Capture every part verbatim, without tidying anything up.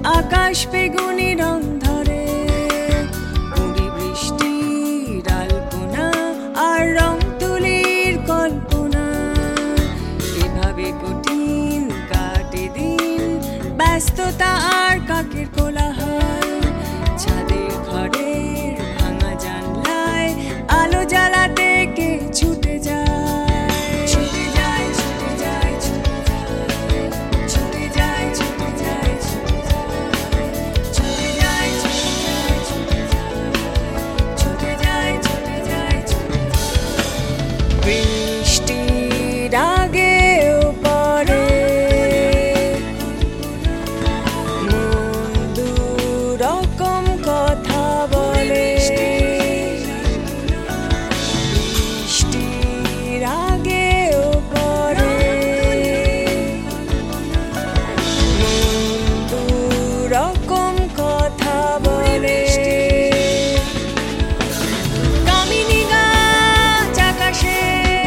আকাশ বেগুনি রং ধরে, কুড়ি বৃষ্টির আলপনা আর রং তুলির কল্পনা। এভাবে কঠিন কাটে দিন, ব্যস্ততা আর কাকের কোলাহল। ছাদের ঘরের ভাঙা জানলায় আলো জ্বালাতে কে ছুটে যায়, ছুটে যায় ছুটে যায় ছুটে যায় ছুটে যায় ছুটে যায় ছুটে যায় ছুটে যায় ছুটে যায়। বৃষ্টির আগেও পরে মন দু রকম কথা বলে। বৃষ্টির আগেও পরে মন দু রকম কথা বলে। কামিনী গাছ আকাশে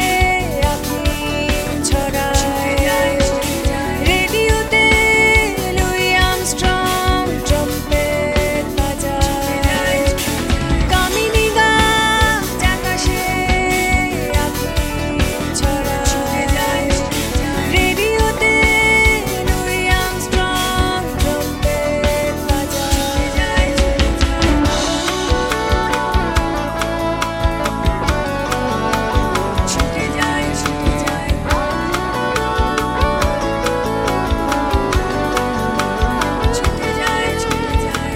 আফিম ছড়ায়, রেডিওতে লুই আর্মস্ট্রং ট্রাম্পেট বাজায়। কামিনী গাছ আকাশে আফিম ছড়ায়, রেডিওতে লুই আর্মস্ট্রং ট্রাম্পেট বাজায়। ছুটে যায় ছুটে যায় ছুটে যায় ছুটে যায়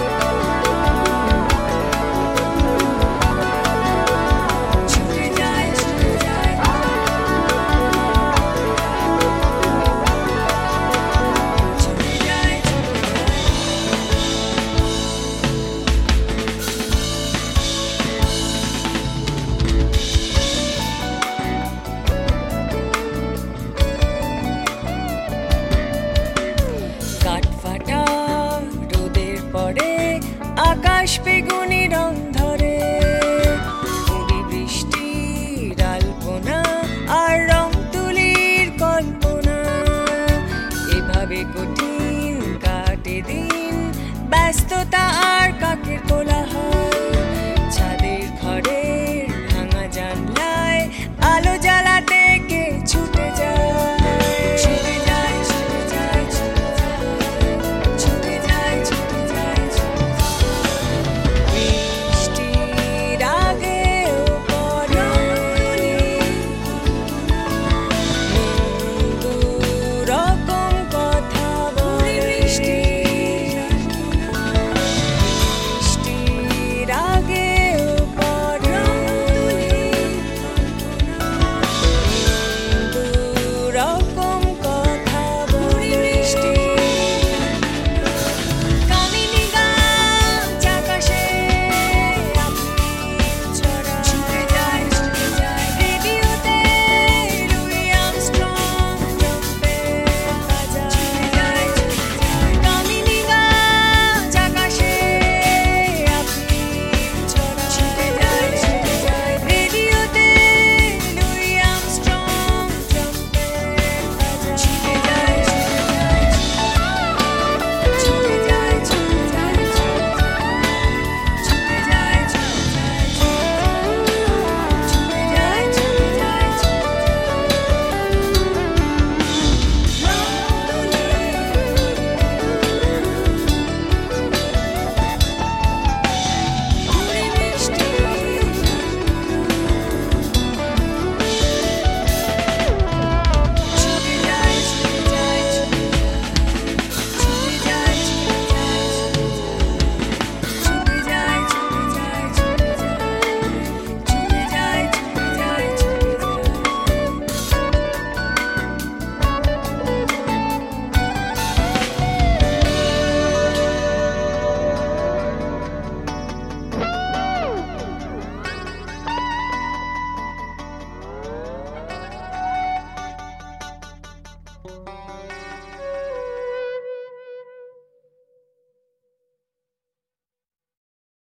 ছুটে যায় ছুটে যায় ছুটে যায় ছুটে কাঠ ফাটা রোদের পরে আকাশ বেগুনি রং